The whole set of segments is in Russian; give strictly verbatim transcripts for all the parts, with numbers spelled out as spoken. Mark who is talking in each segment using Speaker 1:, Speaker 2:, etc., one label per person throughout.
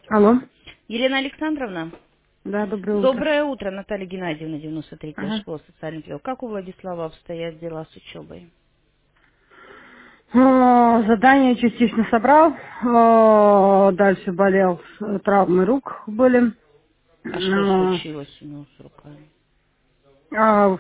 Speaker 1: Алло.
Speaker 2: Елена Александровна,
Speaker 1: Да, доброе утро.
Speaker 2: доброе утро, Наталья Геннадьевна, девяносто третья
Speaker 1: Ага.
Speaker 2: школа социальных дел. Как у Владислава обстоят дела с учебой?
Speaker 1: О, задание частично собрал. О, дальше болел. э, Травмы рук были.
Speaker 2: А что
Speaker 1: О,
Speaker 2: случилось у него с руками?
Speaker 1: а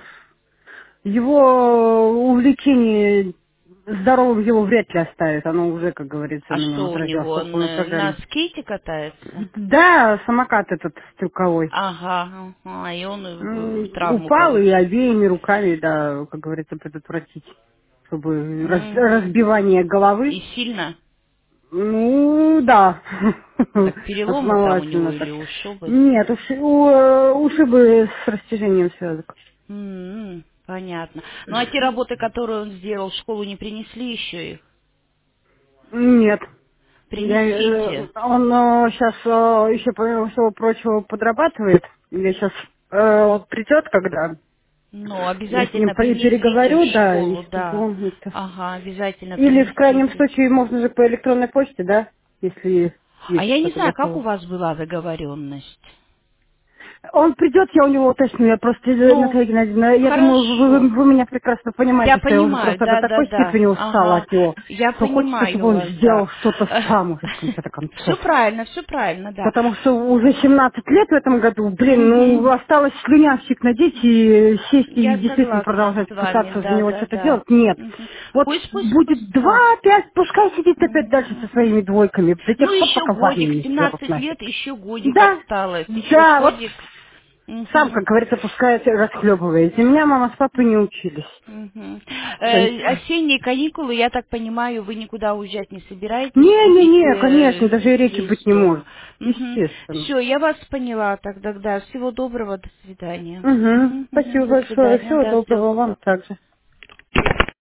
Speaker 1: его увлечение здоровым его вряд ли оставит. Оно уже, как говорится,
Speaker 2: А
Speaker 1: на нем
Speaker 2: что у
Speaker 1: отразилось
Speaker 2: него,
Speaker 1: по
Speaker 2: он
Speaker 1: полной
Speaker 2: э, на
Speaker 1: программе.
Speaker 2: скейте катается?
Speaker 1: Да, самокат этот стрелковой.
Speaker 2: Ага, ага, и он э,
Speaker 1: М,
Speaker 2: травму
Speaker 1: Упал и
Speaker 2: получил.
Speaker 1: обеими руками, да, как говорится, предотвратить, чтобы раз-
Speaker 2: Угу.
Speaker 1: разбивание головы.
Speaker 2: И сильно?
Speaker 1: Ну, да.
Speaker 2: Так переломы там у него
Speaker 1: Основательно так.
Speaker 2: или ушибы?
Speaker 1: Нет, уши, у, э, ушибы с растяжением связок.
Speaker 2: М, понятно. Ну а те работы, которые он сделал, в школу не принесли еще их?
Speaker 1: Нет. Я, э,
Speaker 2: Принесите.
Speaker 1: он сейчас еще, помимо всего прочего, подрабатывает. Я сейчас он придет, когда
Speaker 2: Ну,
Speaker 1: я с ним
Speaker 2: обязательно
Speaker 1: при-
Speaker 2: принесите в
Speaker 1: переговорю, да, и
Speaker 2: школу, да.
Speaker 1: он это.
Speaker 2: Ага, обязательно
Speaker 1: Или в крайнем
Speaker 2: принесите.
Speaker 1: случае можно же по электронной почте, да, если
Speaker 2: А
Speaker 1: есть
Speaker 2: я не
Speaker 1: что-то
Speaker 2: знаю, как у
Speaker 1: готово.
Speaker 2: вас была договоренность?
Speaker 1: Он придет, я у него уточню, я просто, э,
Speaker 2: Ну,
Speaker 1: Наталья Геннадьевна, я думаю, вы, вы-
Speaker 2: хорошо.
Speaker 1: вы меня прекрасно
Speaker 2: Я
Speaker 1: понимаете, что я уже
Speaker 2: понимаю,
Speaker 1: просто до
Speaker 2: да, да,
Speaker 1: такой
Speaker 2: да.
Speaker 1: степени устала
Speaker 2: Ага.
Speaker 1: от него,
Speaker 2: Я
Speaker 1: что хочется, чтобы
Speaker 2: понимаю
Speaker 1: он
Speaker 2: вас, да.
Speaker 1: сделал что-то сам уже в конце
Speaker 2: Все
Speaker 1: концов.
Speaker 2: правильно, все правильно, да.
Speaker 1: Потому что уже семнадцать лет в этом году, блин, ну,
Speaker 2: Угу.
Speaker 1: осталось слюнявчик надеть и сесть и
Speaker 2: Я
Speaker 1: действительно
Speaker 2: согласна
Speaker 1: продолжать
Speaker 2: с вами,
Speaker 1: пытаться за
Speaker 2: да,
Speaker 1: него
Speaker 2: да,
Speaker 1: что-то
Speaker 2: да.
Speaker 1: делать. Нет.
Speaker 2: Мгм.
Speaker 1: Вот
Speaker 2: Пусть, пусть,
Speaker 1: будет
Speaker 2: пусть, да.
Speaker 1: два, опять, пускай сидит опять дальше со
Speaker 2: Мгм.
Speaker 1: своими двойками, до
Speaker 2: Ну,
Speaker 1: тех пор,
Speaker 2: еще
Speaker 1: пока в армию
Speaker 2: годик,
Speaker 1: не сдерут
Speaker 2: семнадцать
Speaker 1: нафиг.
Speaker 2: лет, еще годик
Speaker 1: Да,
Speaker 2: осталось, еще
Speaker 1: да, вот
Speaker 2: годик.
Speaker 1: сам, как
Speaker 2: Мгм.
Speaker 1: говорится, пускай расхлебываете. Меня мама с папой не учились.
Speaker 2: Мгм.
Speaker 1: То есть,
Speaker 2: Э, осенние каникулы, я так понимаю, вы никуда уезжать не собираетесь, будете
Speaker 1: не-не-не, конечно,
Speaker 2: э,
Speaker 1: даже и речи
Speaker 2: здесь
Speaker 1: быть не
Speaker 2: дома.
Speaker 1: может. Естественно.
Speaker 2: Все, я вас поняла тогда, да. Всего доброго, до свидания.
Speaker 1: Угу.
Speaker 2: Мгм, мгм,
Speaker 1: Спасибо
Speaker 2: до
Speaker 1: большое.
Speaker 2: свидания,
Speaker 1: Всего
Speaker 2: да,
Speaker 1: доброго
Speaker 2: всего
Speaker 1: вам
Speaker 2: доброго.
Speaker 1: также.